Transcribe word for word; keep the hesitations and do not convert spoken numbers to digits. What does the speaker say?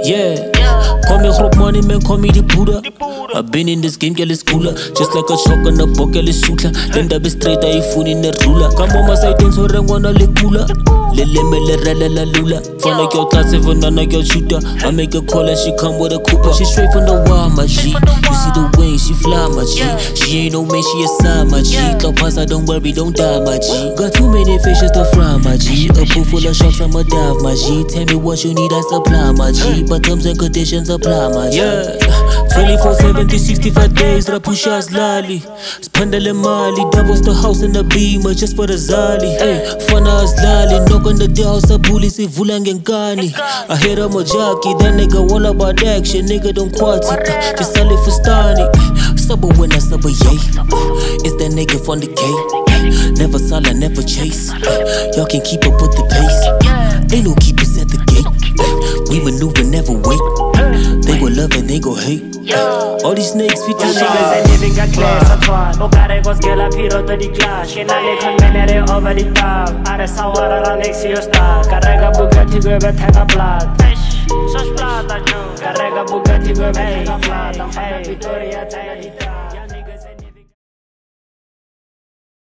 Yeah, call me Groot Money, man, call me the Buddha. I've been in this game, girl, it's cooler. Just like a shock on the book, girl, it's shooter. Then the straight, I phone in the ruler. Come on, my side, then so rang one, le cooler. Lele me le rela la lula. Phone like your class, if none like your shooter. I make a call and she come with a Cooper. She straight from the wild, my G. You see the way she fly, my G. She ain't no man, she a side, my G. Club pass, I don't worry, don't die, my G. Got too many fishes to fry, my G. A pool full of sharks, I'ma dive, my G. Tell me what you need, I supply, my G. But terms and conditions apply, my G. Yeah, twenty-four seven, three sixty-five days, Rapusha's lolly. Spandale Mali, doubles the house in the beamer just for the Zali. Hey, Fana is lolly, knock on the door, house of bullies, if Vulangangani. I hit him a jockey, that nigga all about action, nigga don't quality. Uh, just sell it for Stani. Subber when I subber, yay. It's that nigga from the K. Never saw, I never chase. Uh, y'all can keep up with the pace. Ain't no keepers at the gate. Uh, we maneuver, never wait. They go love and they go hate. All these snakes fit in niggas ain't living a class of fun. O care go skela piro to the clash. Kina le con menere over the top. Are sawara Alexio star. Carrega Bugatti go be tega plat. Sos plata jo. Carrega Bugatti go be tega plat. Victoria tega